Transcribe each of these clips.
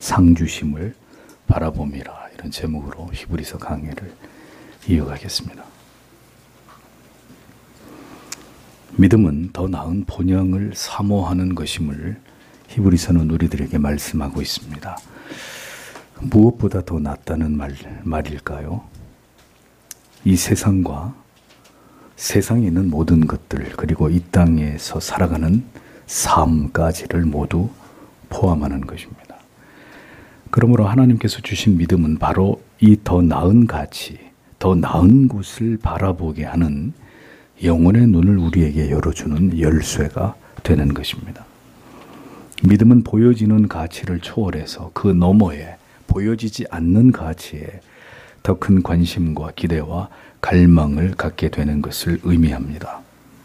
상 주심을 바라봄이라, 이런 제목으로 히브리서 강해를 이어가겠습니다. 믿음은 더 나은 본향을 사모하는 것임을 히브리서는 우리들에게 말씀하고 있습니다. 무엇보다 더 낫다는 말일까요? 이 세상과 세상에 있는 모든 것들, 그리고 이 땅에서 살아가는 삶까지를 모두 포함하는 것입니다. 그러므로 하나님께서 주신 믿음은 바로 이 더 나은 가치, 더 나은 곳을 바라보게 하는 영혼의 눈을 우리에게 열어주는 열쇠가 되는 것입니다. 믿음은 보여지는 가치를 초월해서 그 너머에 보여지지 않는 가치에 더 큰 관심과 기대와 갈망을 갖게 되는 것을 의미합니다.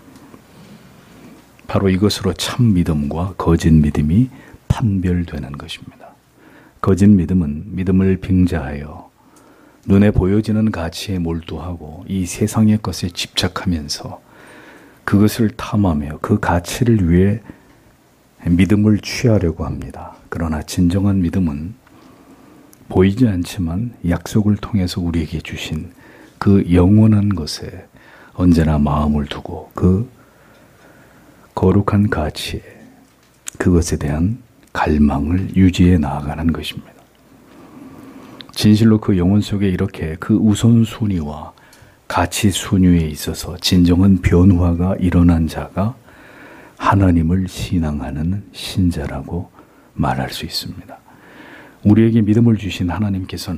바로 이것으로 참 믿음과 거짓 믿음이 판별되는 것입니다. 거짓 믿음은 믿음을 빙자하여 눈에 보여지는 가치에 몰두하고 이 세상의 것에 집착하면서 그것을 탐하며 그 가치를 위해 믿음을 취하려고 합니다. 그러나 진정한 믿음은 보이지 않지만 약속을 통해서 우리에게 주신 그 영원한 것에 언제나 마음을 두고 그 거룩한 가치에, 그것에 대한 갈망을 유지해 나아가는 것입니다. 진실로 그 영혼 속에 이렇게 그 우선순위와 가치 순위에 있어서 진정한 변화가 일어난 자가 하나님을 신앙하는 신자라고 말할 수 있습니다. 우리에게 믿음을 주신 하나님께서는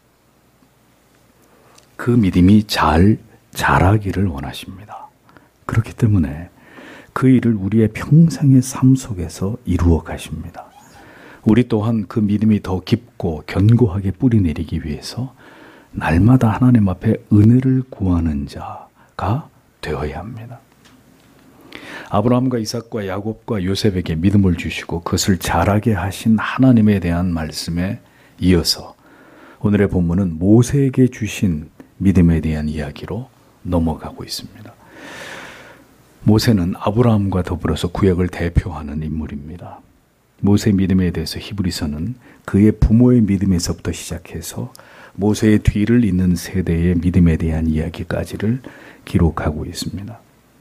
그 믿음이 자라기를 원하십니다. 그렇기 때문에 그 일을 우리의 평생의 삶 속에서 이루어 가십니다. 우리 또한 그 믿음이 더 깊고 견고하게 뿌리내리기 위해서 날마다 하나님 앞에 은혜를 구하는 자가 되어야 합니다. 아브라함과 이삭과 야곱과 요셉에게 믿음을 주시고 그것을 자라게 하신 하나님에 대한 말씀에 이어서 오늘의 본문은 모세에게 주신 믿음에 대한 이야기로 넘어가고 있습니다. 모세는 아브라함과 더불어서 구약을 대표하는 인물입니다. 모세의 믿음에 대해서 히브리서는 그의 부모의 믿음에서부터 시작해서 모세의 뒤를 잇는 세대의 믿음에 대한 이야기까지를 기록하고 있습니다.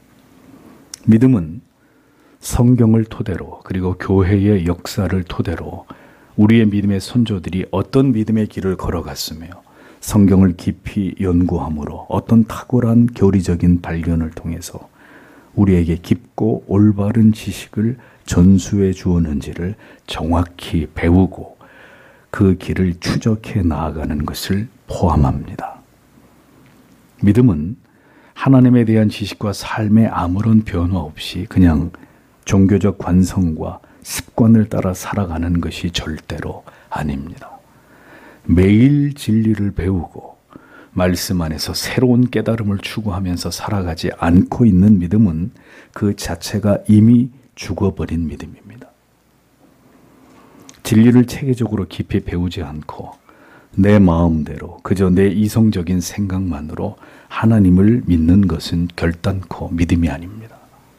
믿음은 성경을 토대로, 그리고 교회의 역사를 토대로 우리의 믿음의 선조들이 어떤 믿음의 길을 걸어갔으며 성경을 깊이 연구함으로 어떤 탁월한 교리적인 발견을 통해서 우리에게 깊고 올바른 지식을 전수해 주었는지를 정확히 배우고 그 길을 추적해 나아가는 것을 포함합니다. 믿음은 하나님에 대한 지식과 삶에 아무런 변화 없이 그냥 종교적 관성과 습관을 따라 살아가는 것이 절대로 아닙니다. 매일 진리를 배우고 말씀 안에서 새로운 깨달음을 추구하면서 살아가지 않고 있는 믿음은 그 자체가 이미 죽어버린 믿음입니다. 진리를 체계적으로 깊이 배우지 않고 내 마음대로 그저 내 이성적인 생각만으로 하나님을 믿는 것은 결단코 믿음이 아닙니다.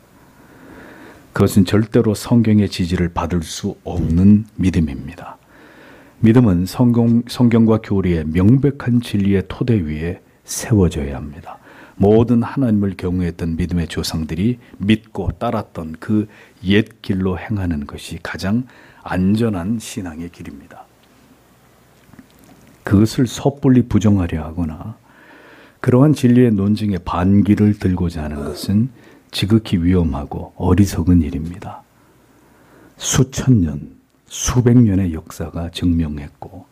그것은 절대로 성경의 지지를 받을 수 없는 믿음입니다. 믿음은 성경과 교리의 명백한 진리의 토대 위에 세워져야 합니다. 모든 하나님을 경외했던 믿음의 조상들이 믿고 따랐던 그 옛 길로 행하는 것이 가장 안전한 신앙의 길입니다. 그것을 섣불리 부정하려 하거나 그러한 진리의 논증에 반기를 들고자 하는 것은 지극히 위험하고 어리석은 일입니다. 수천 년, 수백 년의 역사가 증명했고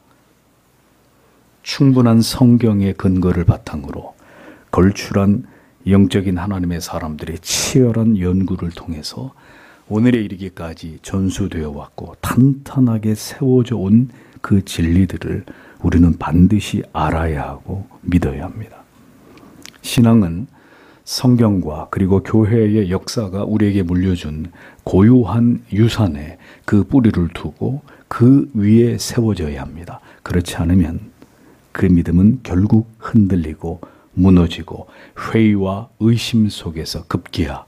충분한 성경의 근거를 바탕으로 걸출한 영적인 하나님의 사람들의 치열한 연구를 통해서 오늘에 이르기까지 전수되어 왔고 탄탄하게 세워져 온 그 진리들을 우리는 반드시 알아야 하고 믿어야 합니다. 신앙은 성경과 그리고 교회의 역사가 우리에게 물려준 고유한 유산에 그 뿌리를 두고 그 위에 세워져야 합니다. 그렇지 않으면 그 믿음은 결국 흔들리고 무너지고 회의와 의심 속에서 급기야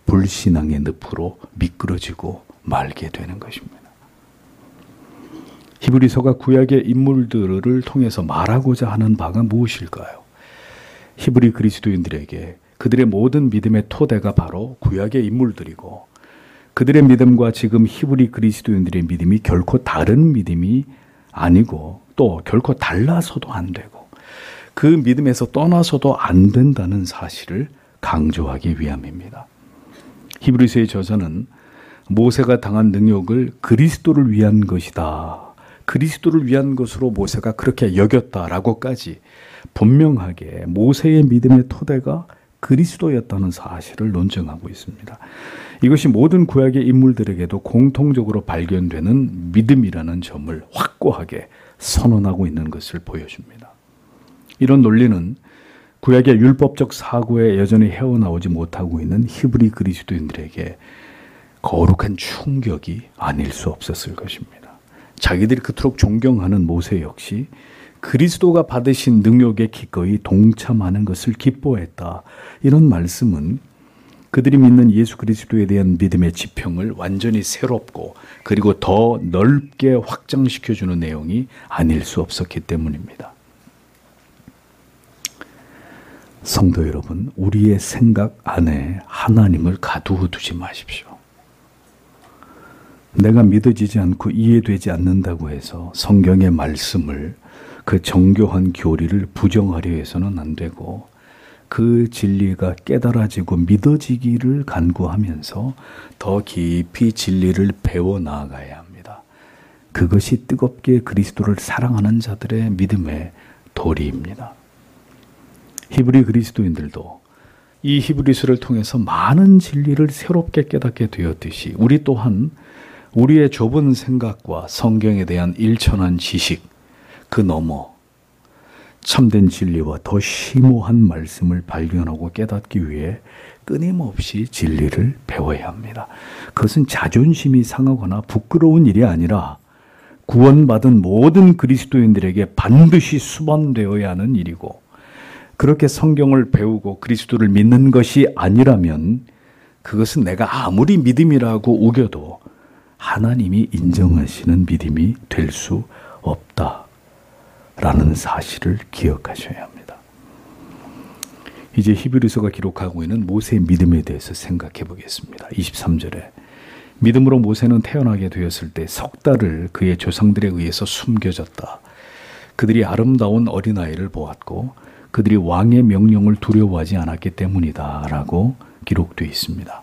불신앙의 늪으로 미끄러지고 말게 되는 것입니다. 히브리서가 구약의 인물들을 통해서 말하고자 하는 바가 무엇일까요? 히브리 그리스도인들에게 그들의 모든 믿음의 토대가 바로 구약의 인물들이고, 그들의 믿음과 지금 히브리 그리스도인들의 믿음이 결코 다른 믿음이 아니고, 또 결코 달라서도 안 되고, 그 믿음에서 떠나서도 안 된다는 사실을 강조하기 위함입니다. 히브리서의 저자는 모세가 당한 능욕을 그리스도를 위한 것이다, 그리스도를 위한 것으로 모세가 그렇게 여겼다라고까지 분명하게 모세의 믿음의 토대가 그리스도였다는 사실을 논증하고 있습니다. 이것이 모든 구약의 인물들에게도 공통적으로 발견되는 믿음이라는 점을 확고하게 선언하고 있는 것을 보여줍니다. 이런 논리는 구약의 율법적 사고에 여전히 헤어나오지 못하고 있는 히브리 그리스도인들에게 거룩한 충격이 아닐 수 없었을 것입니다. 자기들이 그토록 존경하는 모세 역시 그리스도가 받으신 능력에 기꺼이 동참하는 것을 기뻐했다. 이런 말씀은 그들이 믿는 예수 그리스도에 대한 믿음의 지평을 완전히 새롭고 그리고 더 넓게 확장시켜주는 내용이 아닐 수 없었기 때문입니다. 성도 여러분, 우리의 생각 안에 하나님을 가두어 두지 마십시오. 내가 믿어지지 않고 이해되지 않는다고 해서 성경의 말씀을, 그 정교한 교리를 부정하려 해서는 안 되고, 그 진리가 깨달아지고 믿어지기를 간구하면서 더 깊이 진리를 배워 나아가야 합니다. 그것이 뜨겁게 그리스도를 사랑하는 자들의 믿음의 도리입니다. 히브리 그리스도인들도 이 히브리서를 통해서 많은 진리를 새롭게 깨닫게 되었듯이 우리 또한 우리의 좁은 생각과 성경에 대한 일천한 지식, 그 너머 참된 진리와 더 심오한 말씀을 발견하고 깨닫기 위해 끊임없이 진리를 배워야 합니다. 그것은 자존심이 상하거나 부끄러운 일이 아니라 구원받은 모든 그리스도인들에게 반드시 수반되어야 하는 일이고, 그렇게 성경을 배우고 그리스도를 믿는 것이 아니라면 그것은 내가 아무리 믿음이라고 우겨도 하나님이 인정하시는 믿음이 될 수 없다라는 사실을 기억하셔야 합니다. 이제 히브리서가 기록하고 있는 모세의 믿음에 대해서 생각해 보겠습니다. 23절에 믿음으로 모세는 태어나게 되었을 때 석 달을 그의 조상들에 의해서 숨겨졌다. 그들이 아름다운 어린아이를 보았고 그들이 왕의 명령을 두려워하지 않았기 때문이다 라고 기록되어 있습니다.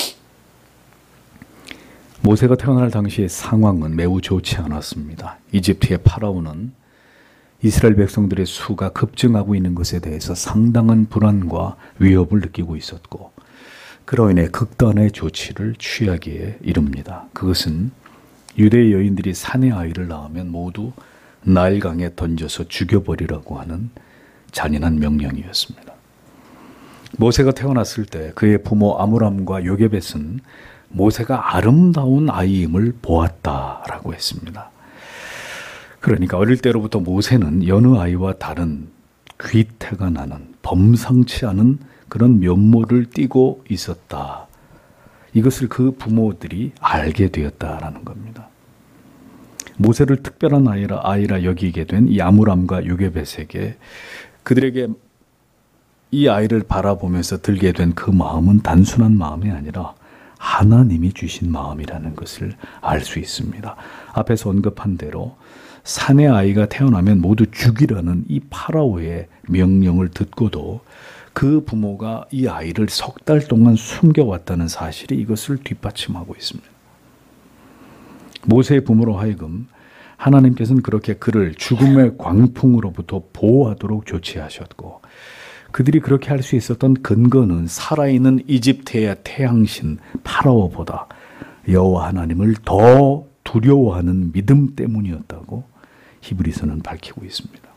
모세가 태어날 당시의 상황은 매우 좋지 않았습니다. 이집트의 파라오는 이스라엘 백성들의 수가 급증하고 있는 것에 대해서 상당한 불안과 위협을 느끼고 있었고, 그로 인해 극단의 조치를 취하기에 이릅니다. 그것은 유대 여인들이 사내 아이를 낳으면 모두 나일강에 던져서 죽여버리라고 하는 잔인한 명령이었습니다. 모세가 태어났을 때 그의 부모 아므람과 요게벳은 모세가 아름다운 아이임을 보았다라고 했습니다. 그러니까 어릴 때로부터 모세는 여느 아이와 다른 귀태가 나는 범상치 않은 그런 면모를 띠고 있었다. 이것을 그 부모들이 알게 되었다라는 겁니다. 모세를 특별한 아이라 여기게 된 이 아므람과 요게벳에게 그들에게 이 아이를 바라보면서 들게 된 그 마음은 단순한 마음이 아니라 하나님이 주신 마음이라는 것을 알 수 있습니다. 앞에서 언급한 대로 사내 아이가 태어나면 모두 죽이라는 이 파라오의 명령을 듣고도 그 부모가 이 아이를 석 달 동안 숨겨왔다는 사실이 이것을 뒷받침하고 있습니다. 모세의 부모로 하여금 하나님께서는 그렇게 그를 죽음의 광풍으로부터 보호하도록 조치하셨고, 그들이 그렇게 할 수 있었던 근거는 살아있는 이집트의 태양신 파라오보다 여호와 하나님을 더 두려워하는 믿음 때문이었다고 히브리서는 밝히고 있습니다.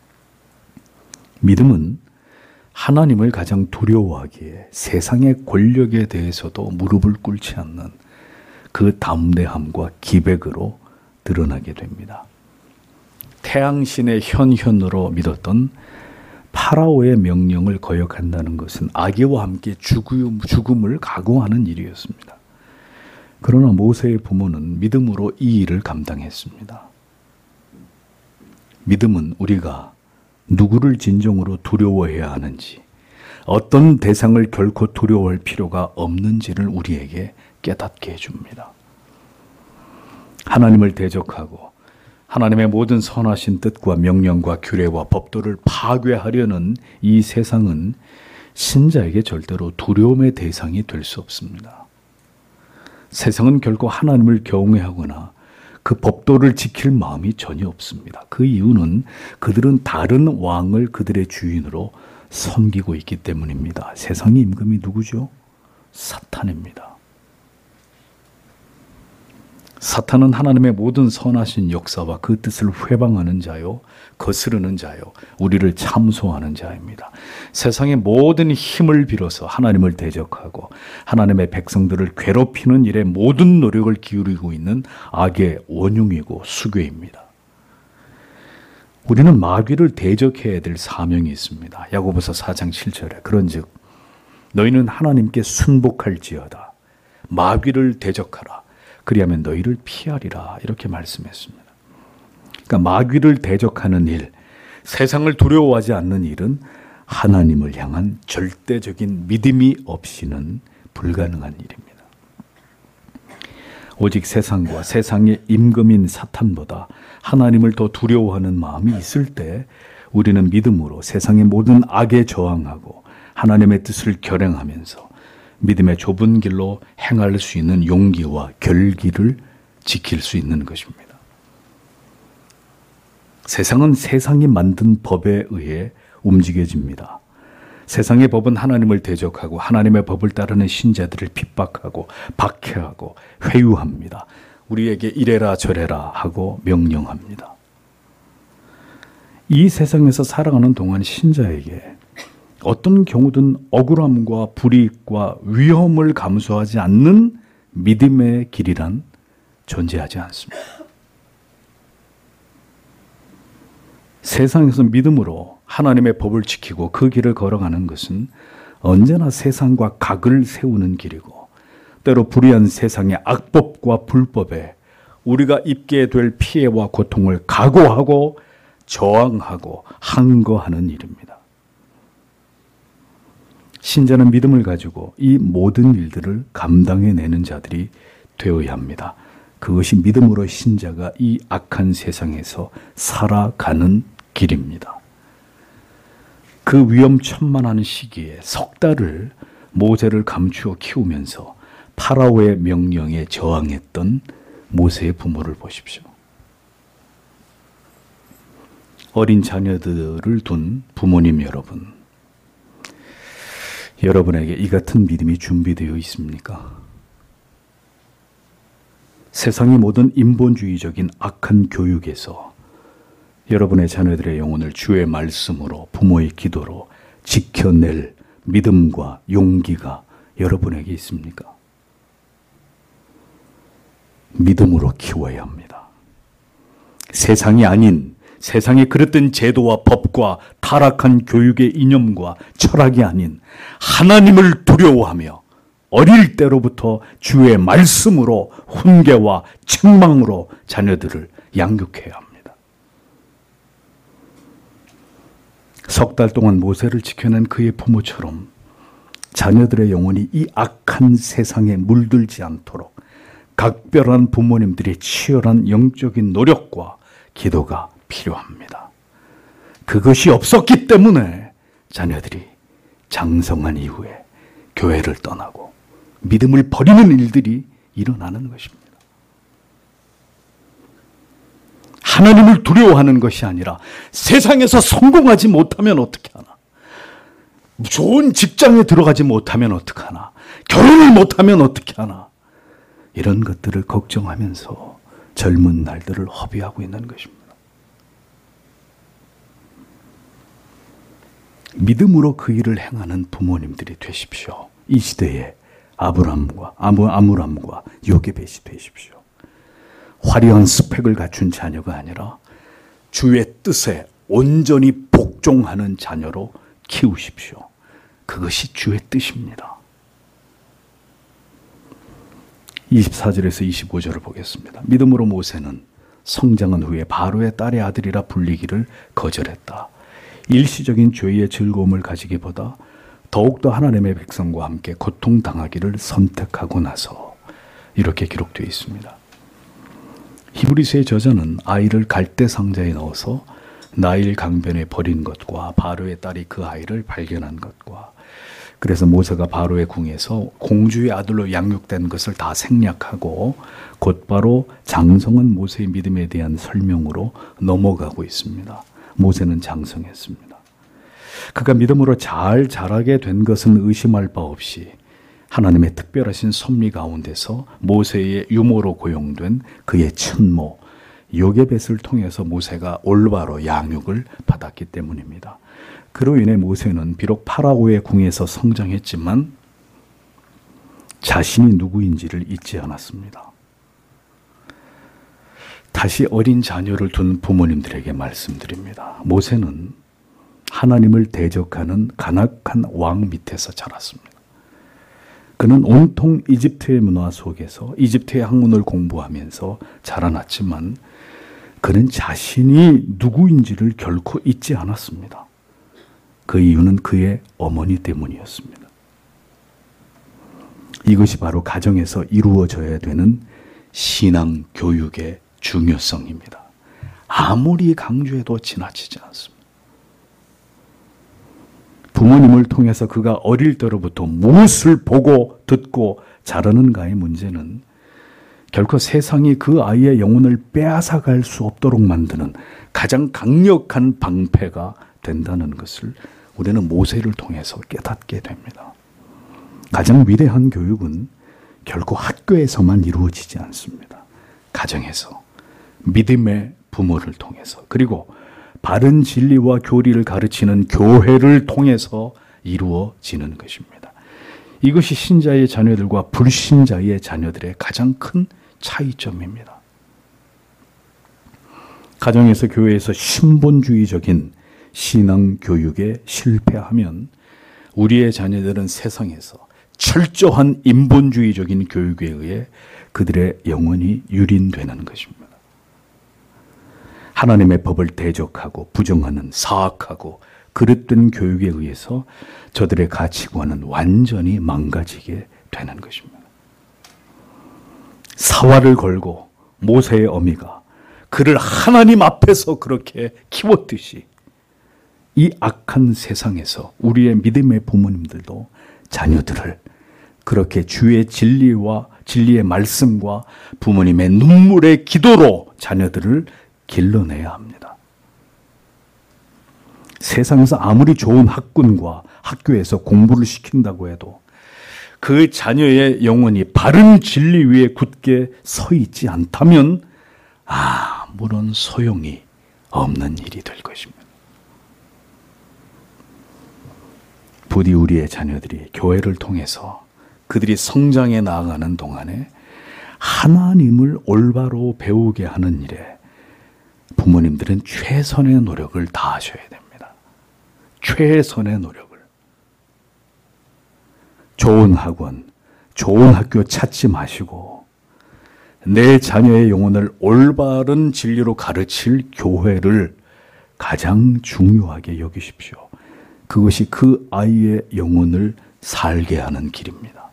믿음은 하나님을 가장 두려워하기에 세상의 권력에 대해서도 무릎을 꿇지 않는 그 담대함과 기백으로 드러나게 됩니다. 태양신의 현현으로 믿었던 파라오의 명령을 거역한다는 것은 아기와 함께 죽음을 각오하는 일이었습니다. 그러나 모세의 부모는 믿음으로 이 일을 감당했습니다. 믿음은 우리가 누구를 진정으로 두려워해야 하는지, 어떤 대상을 결코 두려워할 필요가 없는지를 우리에게 깨닫게 해줍니다. 하나님을 대적하고 하나님의 모든 선하신 뜻과 명령과 규례와 법도를 파괴하려는 이 세상은 신자에게 절대로 두려움의 대상이 될 수 없습니다. 세상은 결코 하나님을 경외하거나 그 법도를 지킬 마음이 전혀 없습니다. 그 이유는 그들은 다른 왕을 그들의 주인으로 섬기고 있기 때문입니다. 세상의 임금이 누구죠? 사탄입니다. 사탄은 하나님의 모든 선하신 역사와 그 뜻을 회방하는 자요, 거스르는 자요, 우리를 참소하는 자입니다. 세상의 모든 힘을 빌어서 하나님을 대적하고 하나님의 백성들을 괴롭히는 일에 모든 노력을 기울이고 있는 악의 원흉이고 수괴입니다. 우리는 마귀를 대적해야 될 사명이 있습니다. 야고보서 4장 7절에 그런즉 너희는 하나님께 순복할지어다. 마귀를 대적하라. 그리하면 너희를 피하리라. 이렇게 말씀했습니다. 그러니까 마귀를 대적하는 일, 세상을 두려워하지 않는 일은 하나님을 향한 절대적인 믿음이 없이는 불가능한 일입니다. 오직 세상과 세상의 임금인 사탄보다 하나님을 더 두려워하는 마음이 있을 때 우리는 믿음으로 세상의 모든 악에 저항하고 하나님의 뜻을 결행하면서 믿음의 좁은 길로 행할 수 있는 용기와 결기를 지킬 수 있는 것입니다. 세상은 세상이 만든 법에 의해 움직여집니다. 세상의 법은 하나님을 대적하고 하나님의 법을 따르는 신자들을 핍박하고 박해하고 회유합니다. 우리에게 이래라 저래라 하고 명령합니다. 이 세상에서 살아가는 동안 신자에게 어떤 경우든 억울함과 불이익과 위험을 감수하지 않는 믿음의 길이란 존재하지 않습니다. 세상에서 믿음으로 하나님의 법을 지키고 그 길을 걸어가는 것은 언제나 세상과 각을 세우는 길이고 때로 불의한 세상의 악법과 불법에 우리가 입게 될 피해와 고통을 각오하고 저항하고 항거하는 일입니다. 신자는 믿음을 가지고 이 모든 일들을 감당해내는 자들이 되어야 합니다. 그것이 믿음으로 신자가 이 악한 세상에서 살아가는 길입니다. 그 위험천만한 시기에 석 달을 모세를 감추어 키우면서 파라오의 명령에 저항했던 모세의 부모를 보십시오. 어린 자녀들을 둔 부모님 여러분, 여러분에게 이 같은 믿음이 준비되어 있습니까? 세상의 모든 인본주의적인 악한 교육에서 여러분의 자녀들의 영혼을 주의 말씀으로 부모의 기도로 지켜낼 믿음과 용기가 여러분에게 있습니까? 믿음으로 키워야 합니다. 세상이 아닌 세상의 그릇된 제도와 법과 타락한 교육의 이념과 철학이 아닌 하나님을 두려워하며 어릴 때로부터 주의 말씀으로 훈계와 책망으로 자녀들을 양육해야 합니다. 석 달 동안 모세를 지켜낸 그의 부모처럼 자녀들의 영혼이 이 악한 세상에 물들지 않도록 각별한 부모님들의 치열한 영적인 노력과 기도가 필요합니다. 그것이 없었기 때문에 자녀들이 장성한 이후에 교회를 떠나고 믿음을 버리는 일들이 일어나는 것입니다. 하나님을 두려워하는 것이 아니라 세상에서 성공하지 못하면 어떻게 하나? 좋은 직장에 들어가지 못하면 어떻게 하나? 결혼을 못하면 어떻게 하나? 이런 것들을 걱정하면서 젊은 날들을 허비하고 있는 것입니다. 믿음으로 그 일을 행하는 부모님들이 되십시오. 이 시대에 아므람과 요게벳이 되십시오. 화려한 스펙을 갖춘 자녀가 아니라 주의 뜻에 온전히 복종하는 자녀로 키우십시오. 그것이 주의 뜻입니다. 24절에서 25절을 보겠습니다. 믿음으로 모세는 성장한 후에 바로의 딸의 아들이라 불리기를 거절했다. 일시적인 죄의 즐거움을 가지기보다 더욱더 하나님의 백성과 함께 고통당하기를 선택하고 나서 이렇게 기록되어 있습니다. 히브리서의 저자는 아이를 갈대 상자에 넣어서 나일 강변에 버린 것과 바로의 딸이 그 아이를 발견한 것과 그래서 모세가 바로의 궁에서 공주의 아들로 양육된 것을 다 생략하고 곧바로 장성한 모세의 믿음에 대한 설명으로 넘어가고 있습니다. 모세는 장성했습니다. 그가 믿음으로 잘 자라게 된 것은 의심할 바 없이 하나님의 특별하신 섭리 가운데서 모세의 유모로 고용된 그의 친모 요게벳을 통해서 모세가 올바로 양육을 받았기 때문입니다. 그로 인해 모세는 비록 파라오의 궁에서 성장했지만 자신이 누구인지를 잊지 않았습니다. 다시 어린 자녀를 둔 부모님들에게 말씀드립니다. 모세는 하나님을 대적하는 간악한 왕 밑에서 자랐습니다. 그는 온통 이집트의 문화 속에서 이집트의 학문을 공부하면서 자라났지만 그는 자신이 누구인지를 결코 잊지 않았습니다. 그 이유는 그의 어머니 때문이었습니다. 이것이 바로 가정에서 이루어져야 되는 신앙 교육의 중요성입니다. 아무리 강조해도 지나치지 않습니다. 부모님을 통해서 그가 어릴 때로부터 무엇을 보고 듣고 자라는가의 문제는 결코 세상이 그 아이의 영혼을 빼앗아갈 수 없도록 만드는 가장 강력한 방패가 된다는 것을 우리는 모세를 통해서 깨닫게 됩니다. 가장 위대한 교육은 결코 학교에서만 이루어지지 않습니다. 가정에서, 믿음의 부모를 통해서, 그리고 바른 진리와 교리를 가르치는 교회를 통해서 이루어지는 것입니다. 이것이 신자의 자녀들과 불신자의 자녀들의 가장 큰 차이점입니다. 가정에서 교회에서 신본주의적인 신앙 교육에 실패하면 우리의 자녀들은 세상에서 철저한 인본주의적인 교육에 의해 그들의 영혼이 유린되는 것입니다. 하나님의 법을 대적하고 부정하는 사악하고 그릇된 교육에 의해서 저들의 가치관은 완전히 망가지게 되는 것입니다. 사활을 걸고 모세의 어미가 그를 하나님 앞에서 그렇게 키웠듯이 이 악한 세상에서 우리의 믿음의 부모님들도 자녀들을 그렇게 주의 진리와 진리의 말씀과 부모님의 눈물의 기도로 자녀들을 길러내야 합니다. 세상에서 아무리 좋은 학군과 학교에서 공부를 시킨다고 해도 그 자녀의 영혼이 바른 진리 위에 굳게 서 있지 않다면 아무런 소용이 없는 일이 될 것입니다. 부디 우리의 자녀들이 교회를 통해서 그들이 성장해 나아가는 동안에 하나님을 올바로 배우게 하는 일에 부모님들은 최선의 노력을 다하셔야 됩니다. 최선의 노력을. 좋은 학원, 좋은 학교 찾지 마시고 내 자녀의 영혼을 올바른 진리로 가르칠 교회를 가장 중요하게 여기십시오. 그것이 그 아이의 영혼을 살게 하는 길입니다.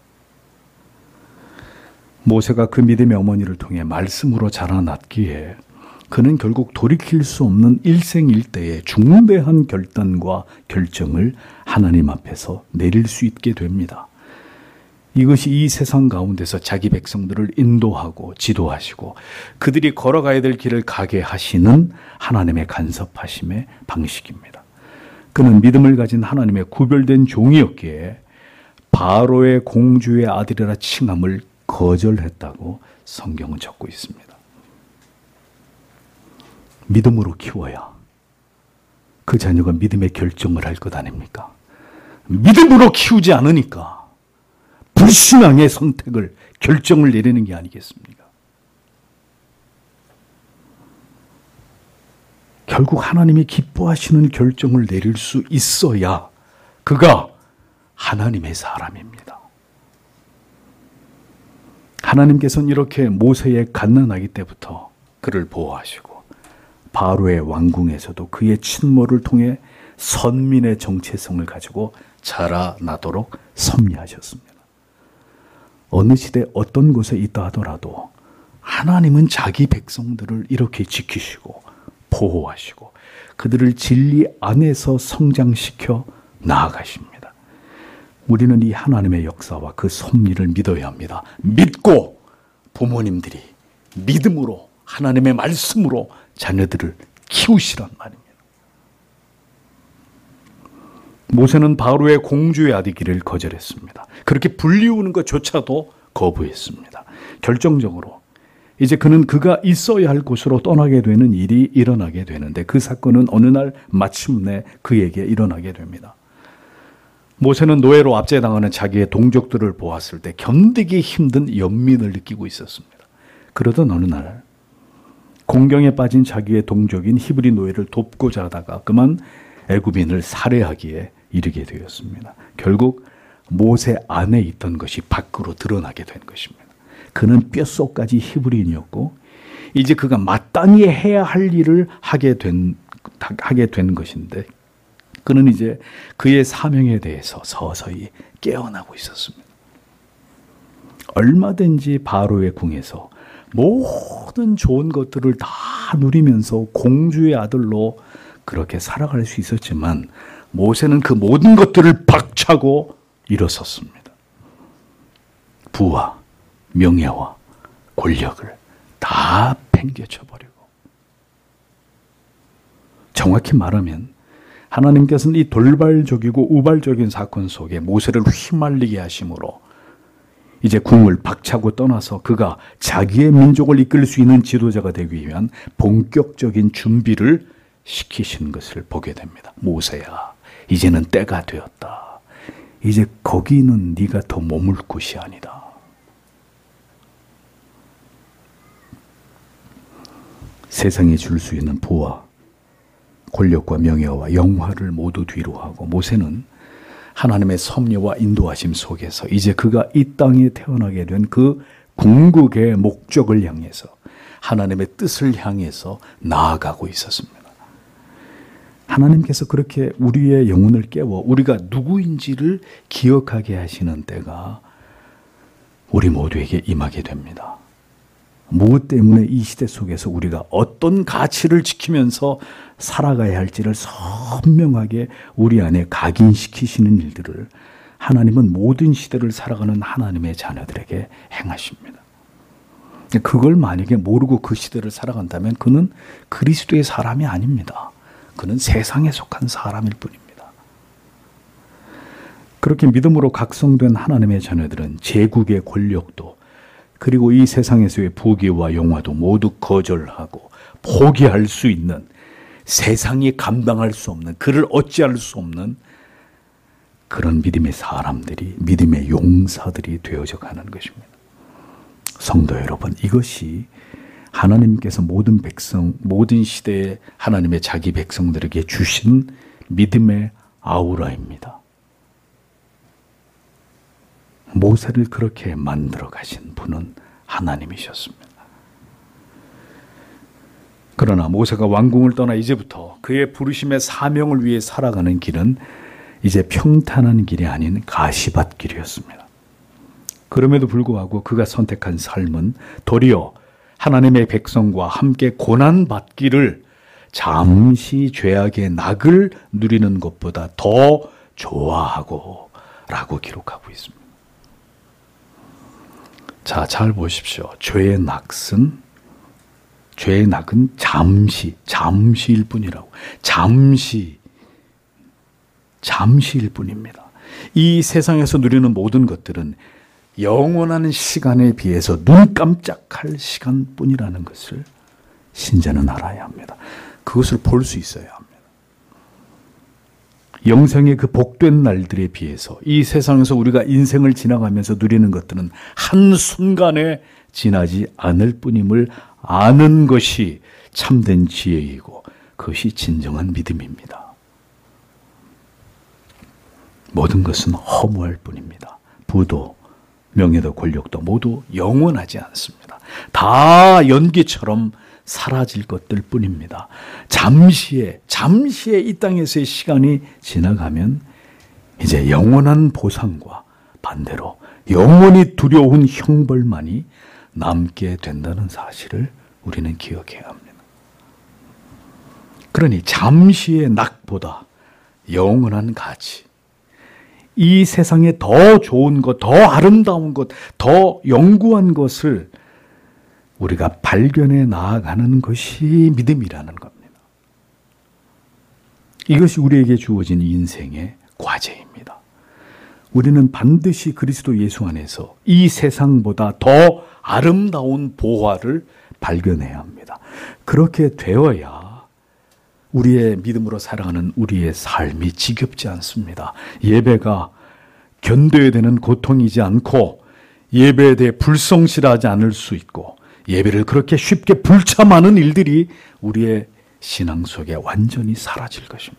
모세가 그 믿음의 어머니를 통해 말씀으로 자라났기에 그는 결국 돌이킬 수 없는 일생일대의 중대한 결단과 결정을 하나님 앞에서 내릴 수 있게 됩니다. 이것이 이 세상 가운데서 자기 백성들을 인도하고 지도하시고 그들이 걸어가야 될 길을 가게 하시는 하나님의 간섭하심의 방식입니다. 그는 믿음을 가진 하나님의 구별된 종이었기에 바로의 공주의 아들이라 칭함을 거절했다고 성경은 적고 있습니다. 믿음으로 키워야 그 자녀가 믿음의 결정을 할 것 아닙니까? 믿음으로 키우지 않으니까 불신앙의 선택을, 결정을 내리는 게 아니겠습니까? 결국 하나님이 기뻐하시는 결정을 내릴 수 있어야 그가 하나님의 사람입니다. 하나님께서는 이렇게 모세의 갓난아기 때부터 그를 보호하시고 바로의 왕궁에서도 그의 친모를 통해 선민의 정체성을 가지고 자라나도록 섭리하셨습니다. 어느 시대 어떤 곳에 있다 하더라도 하나님은 자기 백성들을 이렇게 지키시고 보호하시고 그들을 진리 안에서 성장시켜 나아가십니다. 우리는 이 하나님의 역사와 그 섭리를 믿어야 합니다. 믿고 부모님들이 믿음으로 하나님의 말씀으로 자녀들을 키우시란 말입니다. 모세는 바로의 공주의 아들이기를 거절했습니다. 그렇게 불리우는 것조차도 거부했습니다. 결정적으로 이제 그는 그가 있어야 할 곳으로 떠나게 되는 일이 일어나게 되는데 그 사건은 어느 날 마침내 그에게 일어나게 됩니다. 모세는 노예로 압제당하는 자기의 동족들을 보았을 때 견디기 힘든 연민을 느끼고 있었습니다. 그러던 어느 날 공경에 빠진 자기의 동족인 히브리 노예를 돕고자 하다가 그만 애굽인을 살해하기에 이르게 되었습니다. 결국 모세 안에 있던 것이 밖으로 드러나게 된 것입니다. 그는 뼛속까지 히브리인이었고 이제 그가 마땅히 해야 할 일을 하게 된 것인데 그는 이제 그의 사명에 대해서 서서히 깨어나고 있었습니다. 얼마든지 바로의 궁에서 모든 좋은 것들을 다 누리면서 공주의 아들로 그렇게 살아갈 수 있었지만 모세는 그 모든 것들을 박차고 일어섰습니다. 부와 명예와 권력을 다 팽개쳐버리고 정확히 말하면 하나님께서는 이 돌발적이고 우발적인 사건 속에 모세를 휘말리게 하심으로 이제 궁을 박차고 떠나서 그가 자기의 민족을 이끌 수 있는 지도자가 되기 위한 본격적인 준비를 시키신 것을 보게 됩니다. 모세야, 이제는 때가 되었다. 이제 거기는 네가 더 머물 곳이 아니다. 세상에 줄 수 있는 부와 권력과 명예와 영화를 모두 뒤로 하고 모세는 하나님의 섭리와 인도하심 속에서 이제 그가 이 땅에 태어나게 된 그 궁극의 목적을 향해서 하나님의 뜻을 향해서 나아가고 있었습니다. 하나님께서 그렇게 우리의 영혼을 깨워 우리가 누구인지를 기억하게 하시는 때가 우리 모두에게 임하게 됩니다. 무엇 때문에 이 시대 속에서 우리가 어떤 가치를 지키면서 살아가야 할지를 선명하게 우리 안에 각인시키시는 일들을 하나님은 모든 시대를 살아가는 하나님의 자녀들에게 행하십니다. 그걸 만약에 모르고 그 시대를 살아간다면 그는 그리스도의 사람이 아닙니다. 그는 세상에 속한 사람일 뿐입니다. 그렇게 믿음으로 각성된 하나님의 자녀들은 제국의 권력도 그리고 이 세상에서의 부귀와 영화도 모두 거절하고 포기할 수 있는 세상이 감당할 수 없는 그를 어찌할 수 없는 그런 믿음의 사람들이 믿음의 용사들이 되어져 가는 것입니다. 성도 여러분, 이것이 하나님께서 모든 백성, 모든 시대에 하나님의 자기 백성들에게 주신 믿음의 아우라입니다. 모세를 그렇게 만들어 가신 분은 하나님이셨습니다. 그러나 모세가 왕궁을 떠나 이제부터 그의 부르심의 사명을 위해 살아가는 길은 이제 평탄한 길이 아닌 가시밭 길이었습니다. 그럼에도 불구하고 그가 선택한 삶은 도리어 하나님의 백성과 함께 고난받기를 잠시 죄악의 낙을 누리는 것보다 더 좋아하고 라고 기록하고 있습니다. 자, 잘 보십시오. 죄의 낙은 잠시일 뿐이라고. 잠시일 뿐입니다. 이 세상에서 누리는 모든 것들은 영원한 시간에 비해서 눈 깜짝할 시간뿐이라는 것을 신자는 알아야 합니다. 그것을 볼 수 있어야 합니다. 영생의 그 복된 날들에 비해서 이 세상에서 우리가 인생을 지나가면서 누리는 것들은 한순간에 지나지 않을 뿐임을 아는 것이 참된 지혜이고 그것이 진정한 믿음입니다. 모든 것은 허무할 뿐입니다. 부도 명예도 권력도 모두 영원하지 않습니다. 다 연기처럼 사라질 것들 뿐입니다. 잠시의 이 땅에서의 시간이 지나가면 이제 영원한 보상과 반대로 영원히 두려운 형벌만이 남게 된다는 사실을 우리는 기억해야 합니다. 그러니 잠시의 낙보다 영원한 가치, 이 세상에 더 좋은 것, 더 아름다운 것, 더 영구한 것을 우리가 발견해 나아가는 것이 믿음이라는 겁니다. 이것이 우리에게 주어진 인생의 과제입니다. 우리는 반드시 그리스도 예수 안에서 이 세상보다 더 아름다운 보화를 발견해야 합니다. 그렇게 되어야 우리의 믿음으로 살아가는 우리의 삶이 지겹지 않습니다. 예배가 견뎌야 되는 고통이지 않고 예배에 대해 불성실하지 않을 수 있고 예배를 그렇게 쉽게 불참하는 일들이 우리의 신앙 속에 완전히 사라질 것입니다.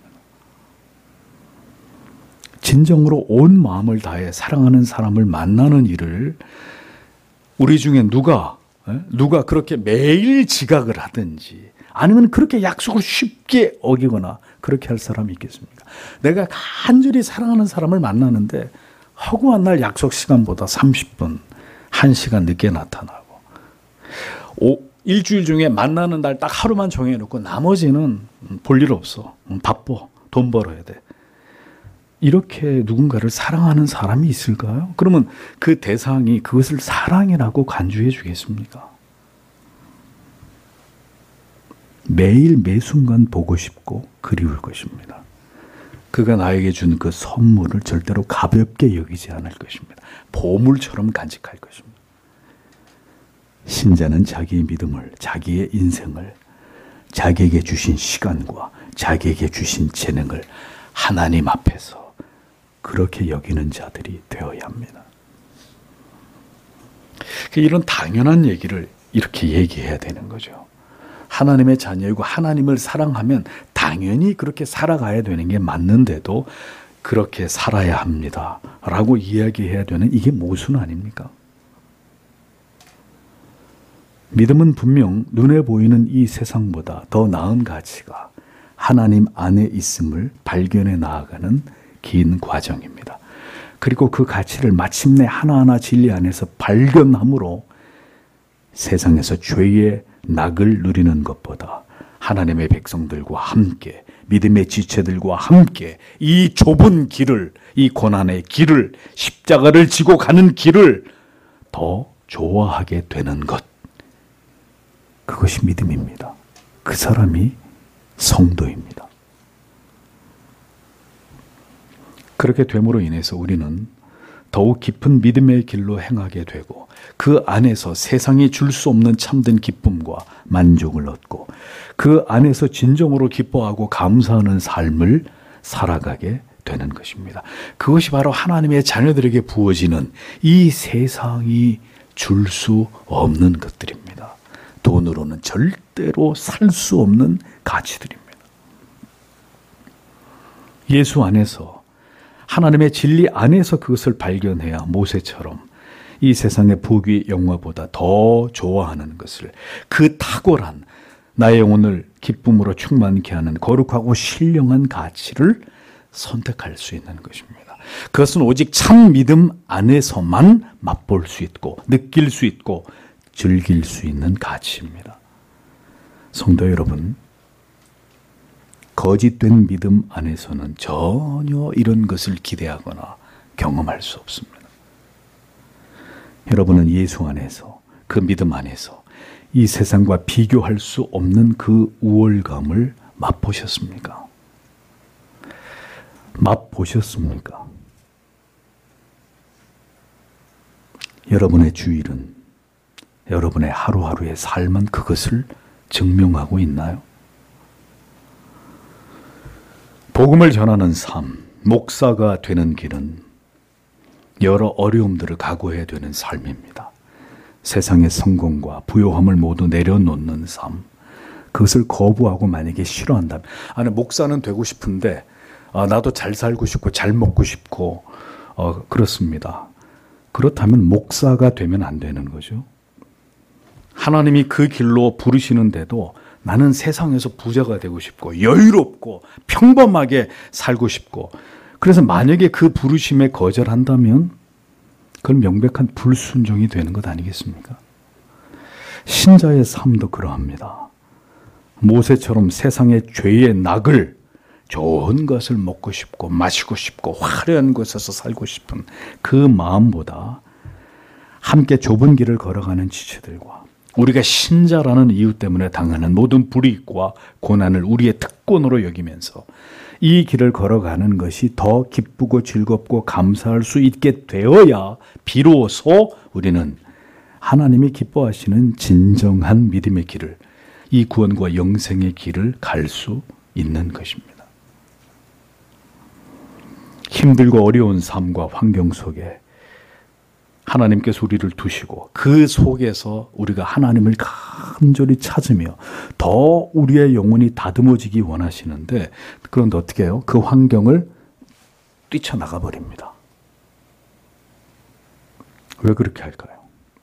진정으로 온 마음을 다해 사랑하는 사람을 만나는 일을 우리 중에 누가 그렇게 매일 지각을 하든지 아니면 그렇게 약속을 쉽게 어기거나 그렇게 할 사람이 있겠습니까? 내가 간절히 사랑하는 사람을 만나는데 허구한 날 약속 시간보다 30분, 1시간 늦게 나타나고 일주일 중에 만나는 날 딱 하루만 정해놓고 나머지는 볼 일 없어. 바빠. 돈 벌어야 돼. 이렇게 누군가를 사랑하는 사람이 있을까요? 그러면 그 대상이 그것을 사랑이라고 간주해 주겠습니까? 매일 매순간 보고 싶고 그리울 것입니다. 그가 나에게 준 그 선물을 절대로 가볍게 여기지 않을 것입니다. 보물처럼 간직할 것입니다. 신자는 자기의 믿음을, 자기의 인생을, 자기에게 주신 시간과 자기에게 주신 재능을 하나님 앞에서 그렇게 여기는 자들이 되어야 합니다. 이런 당연한 얘기를 이렇게 얘기해야 되는 거죠. 하나님의 자녀이고 하나님을 사랑하면 당연히 그렇게 살아가야 되는 게 맞는데도 그렇게 살아야 합니다 라고 이야기해야 되는 이게 모순 아닙니까? 믿음은 분명 눈에 보이는 이 세상보다 더 나은 가치가 하나님 안에 있음을 발견해 나아가는 긴 과정입니다. 그리고 그 가치를 마침내 하나하나 진리 안에서 발견함으로 세상에서 죄의 낙을 누리는 것보다 하나님의 백성들과 함께 믿음의 지체들과 함께 이 좁은 길을, 이 고난의 길을, 십자가를 지고 가는 길을 더 좋아하게 되는 것, 그것이 믿음입니다. 그 사람이 성도입니다. 그렇게 됨으로 인해서 우리는 더욱 깊은 믿음의 길로 행하게 되고 그 안에서 세상이 줄 수 없는 참된 기쁨과 만족을 얻고 그 안에서 진정으로 기뻐하고 감사하는 삶을 살아가게 되는 것입니다. 그것이 바로 하나님의 자녀들에게 부어지는 이 세상이 줄 수 없는 것들입니다. 돈으로는 절대로 살 수 없는 가치들입니다. 예수 안에서 하나님의 진리 안에서 그것을 발견해야 모세처럼 이 세상의 부귀 영화보다 더 좋아하는 것을, 그 탁월한 나의 영혼을 기쁨으로 충만케 하는 거룩하고 신령한 가치를 선택할 수 있는 것입니다. 그것은 오직 참 믿음 안에서만 맛볼 수 있고 느낄 수 있고 즐길 수 있는 가치입니다. 성도 여러분, 거짓된 믿음 안에서는 전혀 이런 것을 기대하거나 경험할 수 없습니다. 여러분은 예수 안에서, 그 믿음 안에서 이 세상과 비교할 수 없는 그 우월감을 맛보셨습니까? 맛보셨습니까? 여러분의 주일은, 여러분의 하루하루의 삶은 그것을 증명하고 있나요? 복음을 전하는 삶, 목사가 되는 길은 여러 어려움들을 각오해야 되는 삶입니다. 세상의 성공과 부요함을 모두 내려놓는 삶, 그것을 거부하고 만약에 싫어한다면, 아니 목사는 되고 싶은데 나도 잘 살고 싶고 잘 먹고 싶고 그렇습니다. 그렇다면 목사가 되면 안 되는 거죠. 하나님이 그 길로 부르시는데도 나는 세상에서 부자가 되고 싶고 여유롭고 평범하게 살고 싶고, 그래서 만약에 그 부르심에 거절한다면 그건 명백한 불순종이 되는 것 아니겠습니까? 신자의 삶도 그러합니다. 모세처럼 세상의 죄의 낙을, 좋은 것을 먹고 싶고 마시고 싶고 화려한 곳에서 살고 싶은 그 마음보다 함께 좁은 길을 걸어가는 지체들과 우리가 신자라는 이유 때문에 당하는 모든 불이익과 고난을 우리의 특권으로 여기면서 이 길을 걸어가는 것이 더 기쁘고 즐겁고 감사할 수 있게 되어야 비로소 우리는 하나님이 기뻐하시는 진정한 믿음의 길을, 이 구원과 영생의 길을 갈 수 있는 것입니다. 힘들고 어려운 삶과 환경 속에 하나님께서 우리를 두시고 그 속에서 우리가 하나님을 간절히 찾으며 더 우리의 영혼이 다듬어지기 원하시는데, 그런데 어떻게 해요? 그 환경을 뛰쳐나가 버립니다. 왜 그렇게 할까요?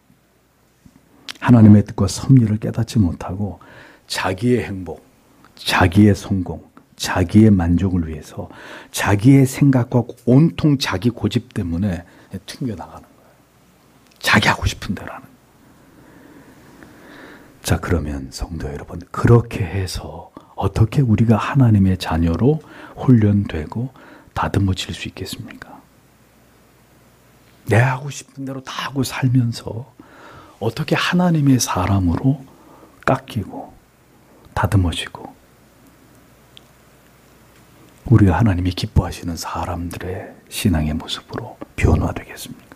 하나님의 뜻과 섭리를 깨닫지 못하고 자기의 행복, 자기의 성공, 자기의 만족을 위해서 자기의 생각과 온통 자기 고집 때문에 튕겨나가는 거예요. 자기 하고 싶은 대로 하는. 자, 그러면 성도 여러분, 그렇게 해서 어떻게 우리가 하나님의 자녀로 훈련되고 다듬어질 수 있겠습니까? 내 하고 싶은 대로 다 하고 살면서 어떻게 하나님의 사람으로 깎이고 다듬어지고 우리가 하나님이 기뻐하시는 사람들의 신앙의 모습으로 변화되겠습니까?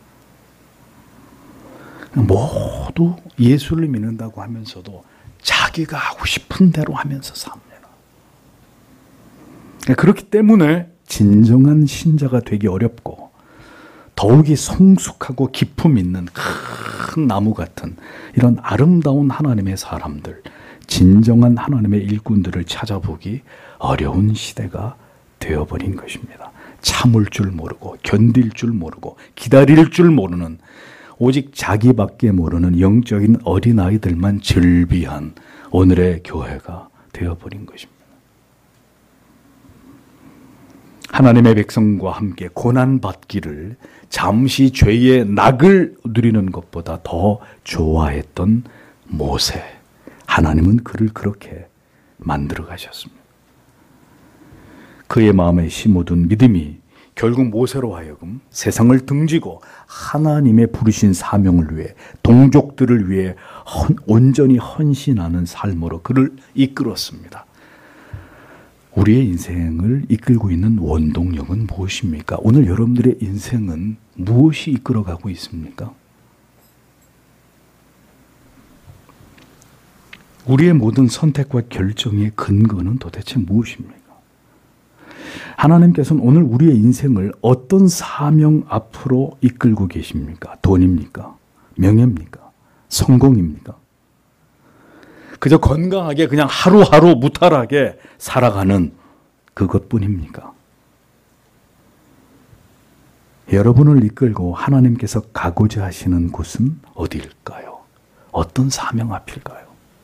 모두 예수를 믿는다고 하면서도 자기가 하고 싶은 대로 하면서 삽니다. 그렇기 때문에 진정한 신자가 되기 어렵고 더욱이 성숙하고 기품 있는 큰 나무 같은 이런 아름다운 하나님의 사람들, 진정한 하나님의 일꾼들을 찾아보기 어려운 시대가 되어버린 것입니다. 참을 줄 모르고 견딜 줄 모르고 기다릴 줄 모르는, 오직 자기밖에 모르는 영적인 어린아이들만 즐비한 오늘의 교회가 되어버린 것입니다. 하나님의 백성과 함께 고난받기를 잠시 죄의 낙을 누리는 것보다 더 좋아했던 모세, 하나님은 그를 그렇게 만들어 가셨습니다. 그의 마음에 심어둔 믿음이 결국 모세로 하여금 세상을 등지고 하나님의 부르신 사명을 위해, 동족들을 위해 온전히 헌신하는 삶으로 그를 이끌었습니다. 우리의 인생을 이끌고 있는 원동력은 무엇입니까? 오늘 여러분들의 인생은 무엇이 이끌어가고 있습니까? 우리의 모든 선택과 결정의 근거는 도대체 무엇입니까? 하나님께서는 오늘 우리의 인생을 어떤 사명 앞으로 이끌고 계십니까? 돈입니까? 명예입니까? 성공입니까? 그저 건강하게 그냥 하루하루 무탈하게 살아가는 그것뿐입니까? 여러분을 이끌고 하나님께서 가고자 하시는 곳은 어디일까요? 어떤 사명 앞일까요?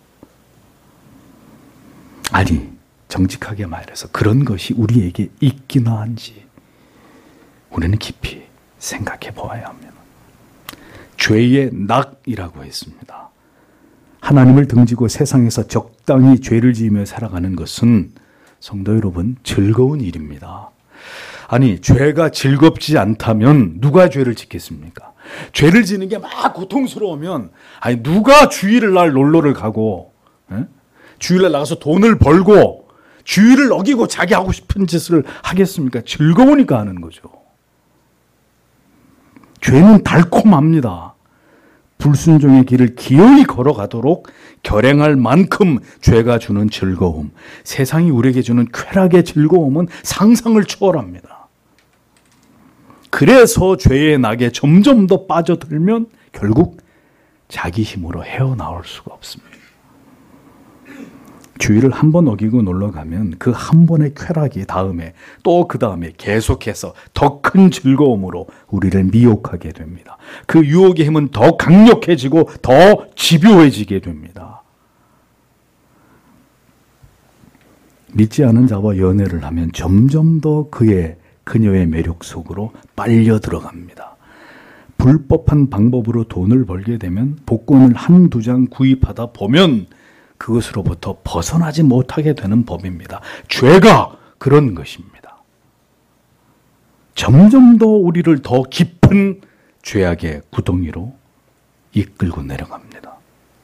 아니, 정직하게 말해서 그런 것이 우리에게 있기나 한지 우리는 깊이 생각해 보아야 합니다. 죄의 낙이라고 했습니다. 하나님을 등지고 세상에서 적당히 죄를 지으며 살아가는 것은 성도 여러분 즐거운 일입니다. 아니, 죄가 즐겁지 않다면 누가 죄를 짓겠습니까? 죄를 지는 게 막 고통스러우면 아니 누가 주일을 날 놀러를 가고 주일날 나가서 돈을 벌고 주의를 어기고 자기 하고 싶은 짓을 하겠습니까? 즐거우니까 하는 거죠. 죄는 달콤합니다. 불순종의 길을 기어이 걸어가도록 결행할 만큼 죄가 주는 즐거움, 세상이 우리에게 주는 쾌락의 즐거움은 상상을 초월합니다. 그래서 죄의 낙에 점점 더 빠져들면 결국 자기 힘으로 헤어나올 수가 없습니다. 주의를 한 번 어기고 놀러 가면 그 한 번의 쾌락이 다음에 또 그 다음에 계속해서 더 큰 즐거움으로 우리를 미혹하게 됩니다. 그 유혹의 힘은 더 강력해지고 더 집요해지게 됩니다. 믿지 않은 자와 연애를 하면 점점 더 그녀의 매력 속으로 빨려 들어갑니다. 불법한 방법으로 돈을 벌게 되면 복권을 한두 장 구입하다 보면 그것으로부터 벗어나지 못하게 되는 법입니다. 죄가 그런 것입니다. 점점 더 우리를 더 깊은 죄악의 구덩이로 이끌고 내려갑니다.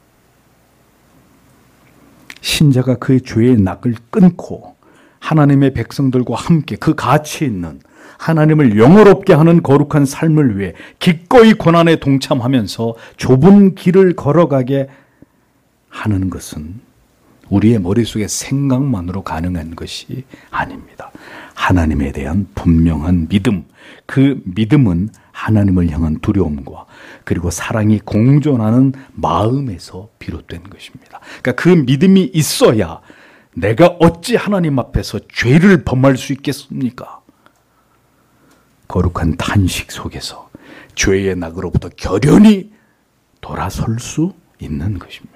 신자가 그의 죄의 낙을 끊고 하나님의 백성들과 함께 그 가치 있는 하나님을 영화롭게 하는 거룩한 삶을 위해 기꺼이 고난에 동참하면서 좁은 길을 걸어가게 하는 것은 우리의 머릿속의 생각만으로 가능한 것이 아닙니다. 하나님에 대한 분명한 믿음, 그 믿음은 하나님을 향한 두려움과 그리고 사랑이 공존하는 마음에서 비롯된 것입니다. 그러니까 그 믿음이 있어야 내가 어찌 하나님 앞에서 죄를 범할 수 있겠습니까? 거룩한 탄식 속에서 죄의 낙으로부터 결연히 돌아설 수 있는 것입니다.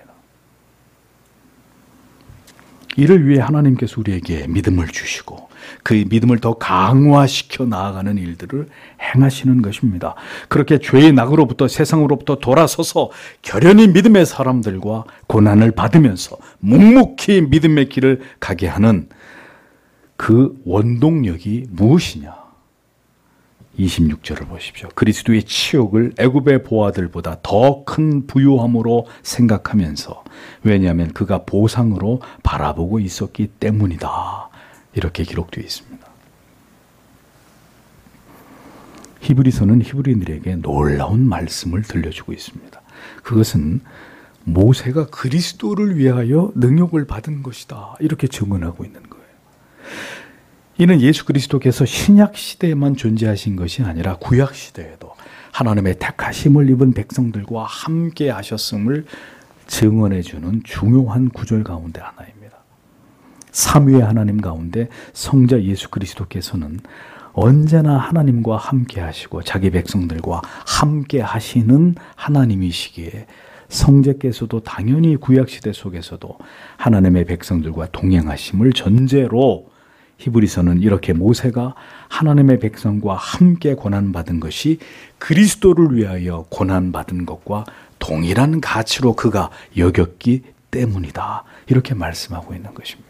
이를 위해 하나님께서 우리에게 믿음을 주시고 그 믿음을 더 강화시켜 나아가는 일들을 행하시는 것입니다. 그렇게 죄의 낙으로부터 세상으로부터 돌아서서 결연히 믿음의 사람들과 고난을 받으면서 묵묵히 믿음의 길을 가게 하는 그 원동력이 무엇이냐? 26절을 보십시오. 그리스도의 치욕을 애굽의 보아들보다 더 큰 부유함으로 생각하면서, 왜냐하면 그가 보상으로 바라보고 있었기 때문이다. 이렇게 기록되어 있습니다. 히브리서는 히브리인들에게 놀라운 말씀을 들려주고 있습니다. 그것은 모세가 그리스도를 위하여 능욕을 받은 것이다. 이렇게 증언하고 있는 거예요. 이는 예수 그리스도께서 신약 시대에만 존재하신 것이 아니라 구약 시대에도 하나님의 택하심을 입은 백성들과 함께 하셨음을 증언해 주는 중요한 구절 가운데 하나입니다. 삼위의 하나님 가운데 성자 예수 그리스도께서는 언제나 하나님과 함께 하시고 자기 백성들과 함께 하시는 하나님이시기에 성자께서도 당연히 구약 시대 속에서도 하나님의 백성들과 동행하심을 전제로 히브리서는 이렇게 모세가 하나님의 백성과 함께 고난받은 것이 그리스도를 위하여 고난받은 것과 동일한 가치로 그가 여겼기 때문이다. 이렇게 말씀하고 있는 것입니다.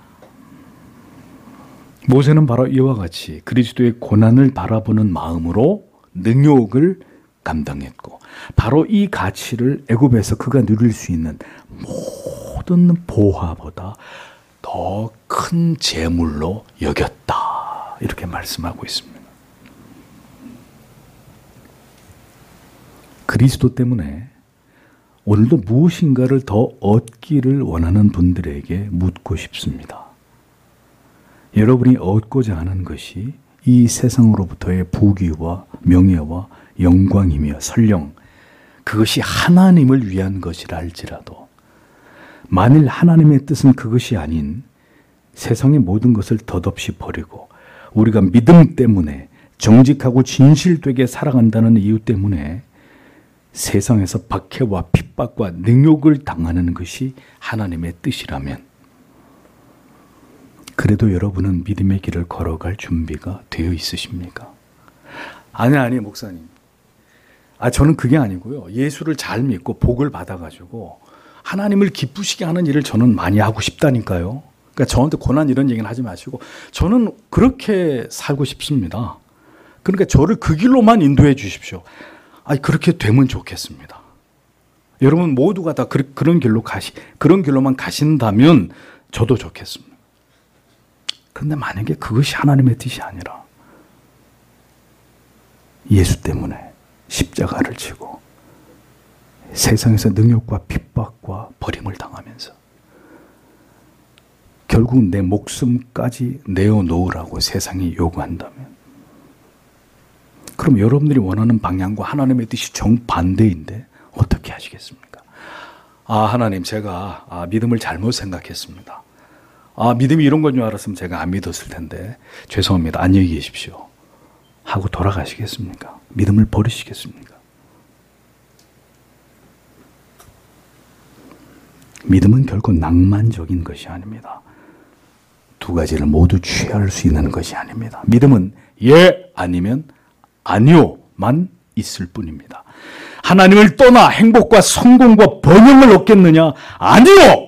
모세는 바로 이와 같이 그리스도의 고난을 바라보는 마음으로 능욕을 감당했고, 바로 이 가치를 애굽에서 그가 누릴 수 있는 모든 보화보다 더 큰 재물로 여겼다. 이렇게 말씀하고 있습니다. 그리스도 때문에 오늘도 무엇인가를 더 얻기를 원하는 분들에게 묻고 싶습니다. 여러분이 얻고자 하는 것이 이 세상으로부터의 부귀와 명예와 영광이며 설령 그것이 하나님을 위한 것이라 할지라도, 만일 하나님의 뜻은 그것이 아닌 세상의 모든 것을 덧없이 버리고 우리가 믿음 때문에 정직하고 진실되게 살아간다는 이유 때문에 세상에서 박해와 핍박과 능욕을 당하는 것이 하나님의 뜻이라면, 그래도 여러분은 믿음의 길을 걸어갈 준비가 되어 있으십니까? 아니 목사님. 저는 그게 아니고요. 예수를 잘 믿고 복을 받아가지고 하나님을 기쁘시게 하는 일을 저는 많이 하고 싶다니까요. 그러니까 저한테 고난 이런 얘기는 하지 마시고, 저는 그렇게 살고 싶습니다. 그러니까 저를 그 길로만 인도해 주십시오. 그렇게 되면 좋겠습니다. 여러분 모두가 다 그런 길로만 가신다면 저도 좋겠습니다. 그런데 만약에 그것이 하나님의 뜻이 아니라 예수 때문에 십자가를 지고 세상에서 능욕과 핍박과 버림을 당하면서 결국 내 목숨까지 내어놓으라고 세상이 요구한다면, 그럼 여러분들이 원하는 방향과 하나님의 뜻이 정반대인데 어떻게 하시겠습니까? 하나님, 제가 믿음을 잘못 생각했습니다. 믿음이 이런 건 줄 알았으면 제가 안 믿었을 텐데 죄송합니다. 안녕히 계십시오. 하고 돌아가시겠습니까? 믿음을 버리시겠습니까? 믿음은 결코 낭만적인 것이 아닙니다. 두 가지를 모두 취할 수 있는 것이 아닙니다. 믿음은 예 아니면 아니요만 있을 뿐입니다. 하나님을 떠나 행복과 성공과 번영을 얻겠느냐? 아니요!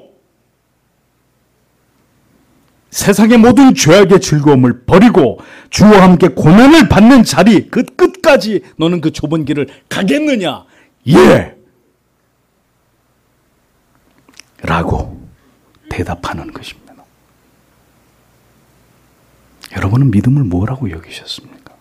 세상의 모든 죄악의 즐거움을 버리고 주와 함께 고난을 받는 자리, 그 끝까지 너는 그 좁은 길을 가겠느냐? 예! 라고 대답하는 것입니다. 여러분은 믿음을 뭐라고 여기셨습니까?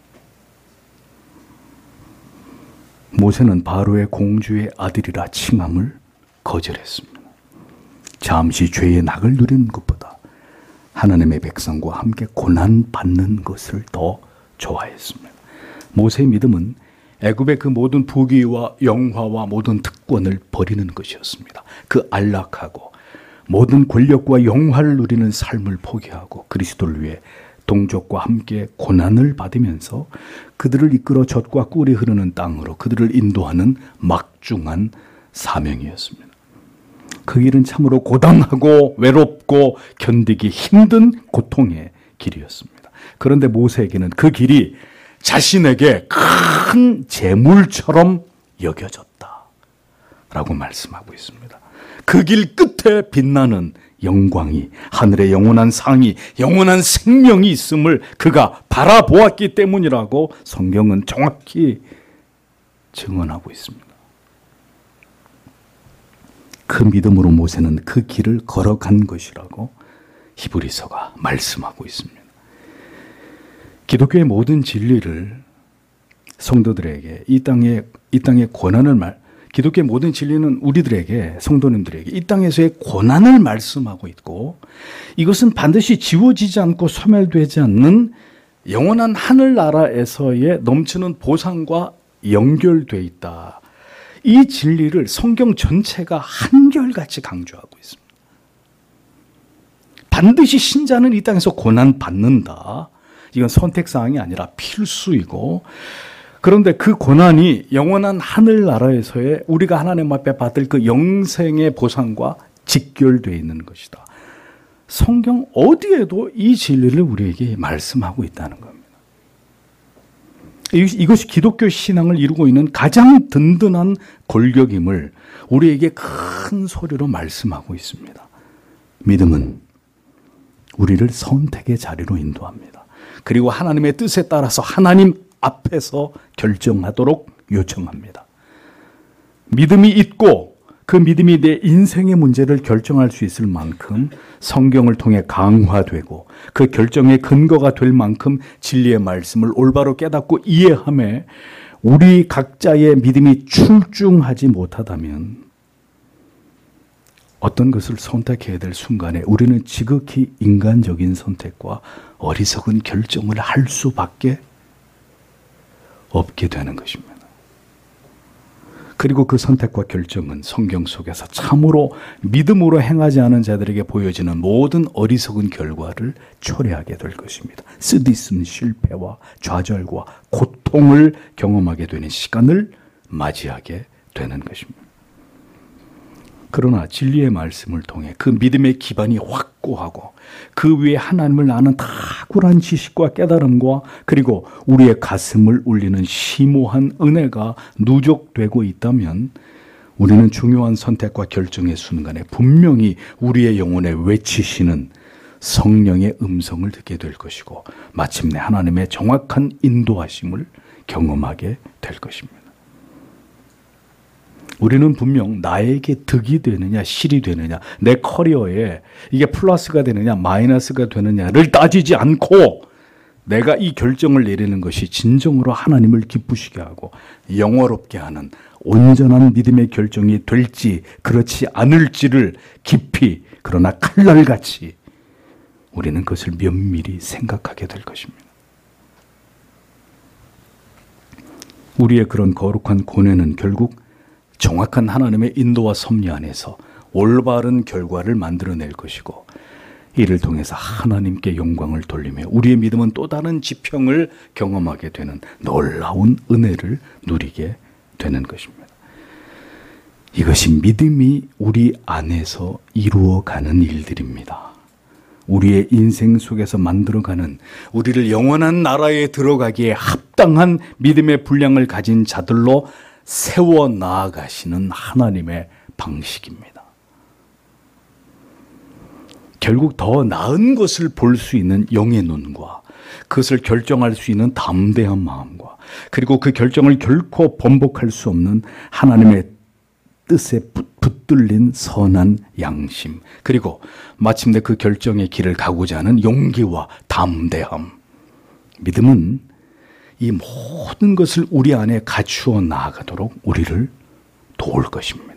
모세는 바로의 공주의 아들이라 칭함을 거절했습니다. 잠시 죄의 낙을 누리는 것보다 하나님의 백성과 함께 고난받는 것을 더 좋아했습니다. 모세의 믿음은 애굽의 그 모든 부귀와 영화와 모든 특권을 버리는 것이었습니다. 그 안락하고 모든 권력과 영화를 누리는 삶을 포기하고 그리스도를 위해 동족과 함께 고난을 받으면서 그들을 이끌어 젖과 꿀이 흐르는 땅으로 그들을 인도하는 막중한 사명이었습니다. 그 길은 참으로 고단하고 외롭고 견디기 힘든 고통의 길이었습니다. 그런데 모세에게는 그 길이 자신에게 큰 재물처럼 여겨졌다라고 말씀하고 있습니다. 그 길 끝에 빛나는 영광이, 하늘의 영원한 상이, 영원한 생명이 있음을 그가 바라보았기 때문이라고 성경은 정확히 증언하고 있습니다. 그 믿음으로 모세는 그 길을 걸어간 것이라고 히브리서가 말씀하고 있습니다. 기독교의 모든 진리를 성도들에게 이 땅의 고난을 기독교의 모든 진리는 우리들에게, 성도님들에게 이 땅에서의 고난을 말씀하고 있고, 이것은 반드시 지워지지 않고 소멸되지 않는 영원한 하늘나라에서의 넘치는 보상과 연결되어 있다. 이 진리를 성경 전체가 한결같이 강조하고 있습니다. 반드시 신자는 이 땅에서 고난받는다. 이건 선택사항이 아니라 필수이고, 그런데 그 고난이 영원한 하늘나라에서의 우리가 하나님 앞에 받을 그 영생의 보상과 직결되어 있는 것이다. 성경 어디에도 이 진리를 우리에게 말씀하고 있다는 겁니다. 이것이 기독교 신앙을 이루고 있는 가장 든든한 골격임을 우리에게 큰 소리로 말씀하고 있습니다. 믿음은 우리를 선택의 자리로 인도합니다. 그리고 하나님의 뜻에 따라서 하나님 앞에서 결정하도록 요청합니다. 믿음이 있고 그 믿음이 내 인생의 문제를 결정할 수 있을 만큼 성경을 통해 강화되고 그 결정의 근거가 될 만큼 진리의 말씀을 올바로 깨닫고 이해하며 우리 각자의 믿음이 출중하지 못하다면 어떤 것을 선택해야 될 순간에 우리는 지극히 인간적인 선택과 어리석은 결정을 할 수밖에 없게 되는 것입니다. 그리고 그 선택과 결정은 성경 속에서 참으로 믿음으로 행하지 않은 자들에게 보여지는 모든 어리석은 결과를 초래하게 될 것입니다. 쓰디쓴 실패와 좌절과 고통을 경험하게 되는 시간을 맞이하게 되는 것입니다. 그러나 진리의 말씀을 통해 그 믿음의 기반이 확고하고 그 위에 하나님을 아는 탁월한 지식과 깨달음과 그리고 우리의 가슴을 울리는 심오한 은혜가 누적되고 있다면 우리는 중요한 선택과 결정의 순간에 분명히 우리의 영혼에 외치시는 성령의 음성을 듣게 될 것이고 마침내 하나님의 정확한 인도하심을 경험하게 될 것입니다. 우리는 분명 나에게 득이 되느냐 실이 되느냐 내 커리어에 이게 플러스가 되느냐 마이너스가 되느냐를 따지지 않고 내가 이 결정을 내리는 것이 진정으로 하나님을 기쁘시게 하고 영화롭게 하는 온전한 믿음의 결정이 될지 그렇지 않을지를 깊이 그러나 칼날같이 우리는 그것을 면밀히 생각하게 될 것입니다. 우리의 그런 거룩한 고뇌는 결국 정확한 하나님의 인도와 섭리 안에서 올바른 결과를 만들어낼 것이고, 이를 통해서 하나님께 영광을 돌리며 우리의 믿음은 또 다른 지평을 경험하게 되는 놀라운 은혜를 누리게 되는 것입니다. 이것이 믿음이 우리 안에서 이루어가는 일들입니다. 우리의 인생 속에서 만들어가는, 우리를 영원한 나라에 들어가기에 합당한 믿음의 분량을 가진 자들로 세워 나아가시는 하나님의 방식입니다. 결국 더 나은 것을 볼 수 있는 영의 눈과 그것을 결정할 수 있는 담대한 마음과, 그리고 그 결정을 결코 번복할 수 없는 하나님의 뜻에 붙들린 선한 양심, 그리고 마침내 그 결정의 길을 가고자 하는 용기와 담대함. 믿음은 이 모든 것을 우리 안에 갖추어 나아가도록 우리를 도울 것입니다.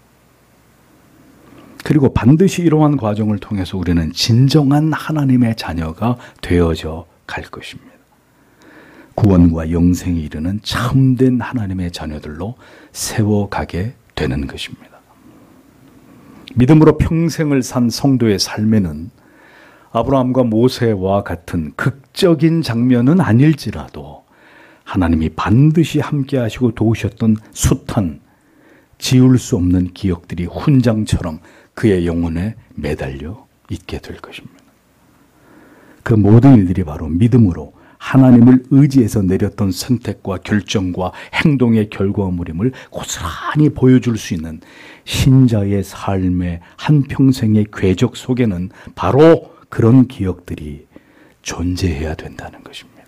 그리고 반드시 이러한 과정을 통해서 우리는 진정한 하나님의 자녀가 되어져 갈 것입니다. 구원과 영생에 이르는 참된 하나님의 자녀들로 세워가게 되는 것입니다. 믿음으로 평생을 산 성도의 삶에는 아브라함과 모세와 같은 극적인 장면은 아닐지라도 하나님이 반드시 함께 하시고 도우셨던 숱한 지울 수 없는 기억들이 훈장처럼 그의 영혼에 매달려 있게 될 것입니다. 그 모든 일들이 바로 믿음으로 하나님을 의지해서 내렸던 선택과 결정과 행동의 결과물임을 고스란히 보여줄 수 있는 신자의 삶의 한평생의 궤적 속에는 바로 그런 기억들이 존재해야 된다는 것입니다.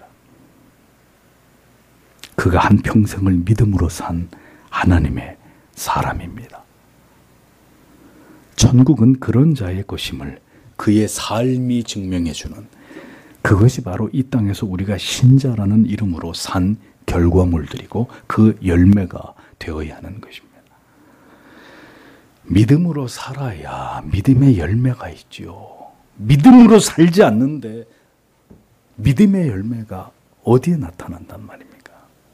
그가 한평생을 믿음으로 산 하나님의 사람입니다. 천국은 그런 자의 것임을 그의 삶이 증명해 주는, 그것이 바로 이 땅에서 우리가 신자라는 이름으로 산 결과물들이고 그 열매가 되어야 하는 것입니다. 믿음으로 살아야 믿음의 열매가 있지요. 믿음으로 살지 않는데 믿음의 열매가 어디에 나타난단 말입니까?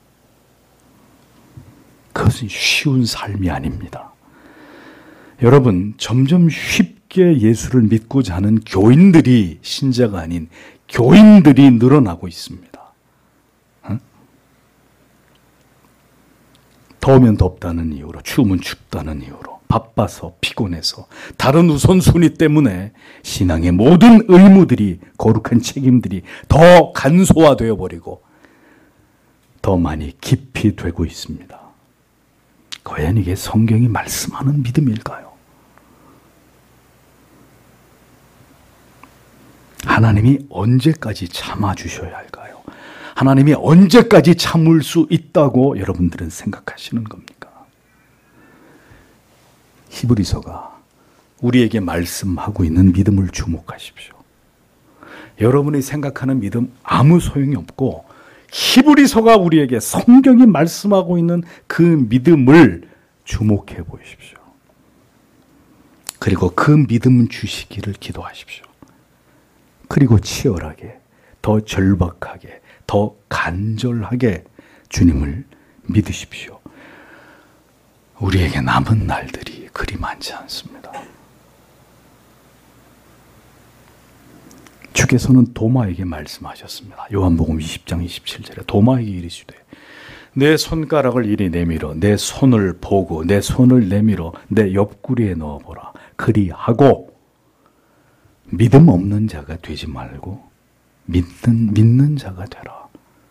그것은 쉬운 삶이 아닙니다. 여러분, 점점 쉽게 예수를 믿고자 하는 교인들이 신자가 아닌 교인들이 늘어나고 있습니다. 더우면 덥다는 이유로, 추우면 춥다는 이유로, 바빠서 피곤해서, 다른 우선순위 때문에 신앙의 모든 의무들이, 거룩한 책임들이 더 간소화되어 버리고 더 많이 깊이 되고 있습니다. 과연 이게 성경이 말씀하는 믿음일까요? 하나님이 언제까지 참아주셔야 할까요? 하나님이 언제까지 참을 수 있다고 여러분들은 생각하시는 겁니까? 히브리서가 우리에게 말씀하고 있는 믿음을 주목하십시오. 여러분이 생각하는 믿음 아무 소용이 없고, 히브리서가 우리에게 성경이 말씀하고 있는 그 믿음을 주목해 보십시오. 그리고 그 믿음 주시기를 기도하십시오. 그리고 치열하게, 더 절박하게, 더 간절하게 주님을 믿으십시오. 우리에게 남은 날들이 그리 많지 않습니다. 주께서는 도마에게 말씀하셨습니다. 요한복음 20장 27절에 도마에게 이르시되 내 손가락을 이리 내밀어 내 손을 보고 내 손을 내밀어 내 옆구리에 넣어보라. 그리하고 믿음 없는 자가 되지 말고 믿는 자가 되라.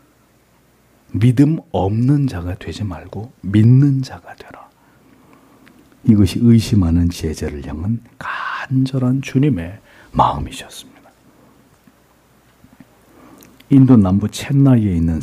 믿음 없는 자가 되지 말고 믿는 자가 되라. 이것이 의심하는 제자를 향한 간절한 주님의 마음이셨습니다. 인도 남부 첸나이에 있는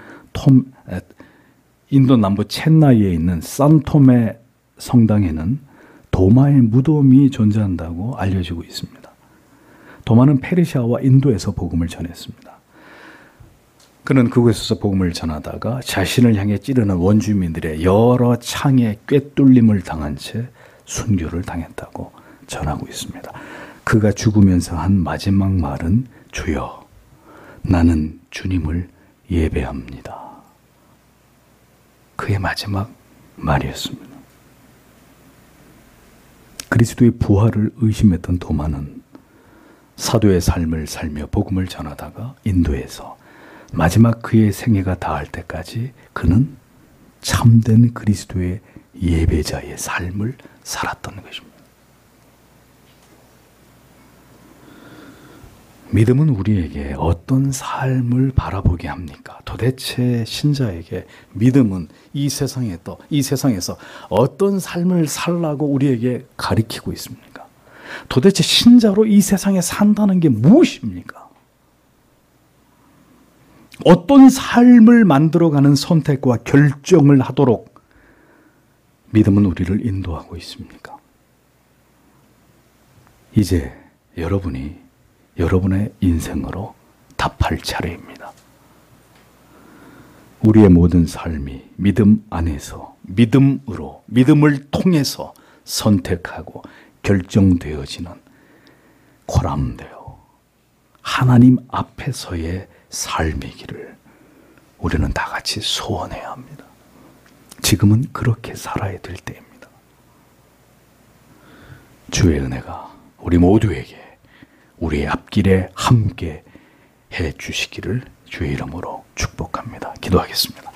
산토메 성당에는 도마의 무덤이 존재한다고 알려지고 있습니다. 도마는 페르시아와 인도에서 복음을 전했습니다. 그는 그곳에서 복음을 전하다가 자신을 향해 찌르는 원주민들의 여러 창에 꿰뚫림을 당한 채 순교를 당했다고 전하고 있습니다. 그가 죽으면서 한 마지막 말은 주여 나는 주님을 예배합니다. 그의 마지막 말이었습니다. 그리스도의 부활을 의심했던 도마는 사도의 삶을 살며 복음을 전하다가 인도에서 마지막 그의 생애가 다할 때까지 그는 참된 그리스도의 예배자의 삶을 살았던 것입니다. 믿음은 우리에게 어떤 삶을 바라보게 합니까? 도대체 신자에게 믿음은 이 세상에서 어떤 삶을 살라고 우리에게 가리키고 있습니까? 도대체 신자로 이 세상에 산다는 게 무엇입니까? 어떤 삶을 만들어가는 선택과 결정을 하도록 믿음은 우리를 인도하고 있습니까? 이제 여러분이 여러분의 인생으로 답할 차례입니다. 우리의 모든 삶이 믿음 안에서 믿음으로 믿음을 통해서 선택하고 결정되어지는 코람되어 하나님 앞에서의 삶이기를 우리는 다 같이 소원해야 합니다. 지금은 그렇게 살아야 될 때입니다. 주의 은혜가 우리 모두에게 우리의 앞길에 함께 해 주시기를 주의 이름으로 축복합니다. 기도하겠습니다.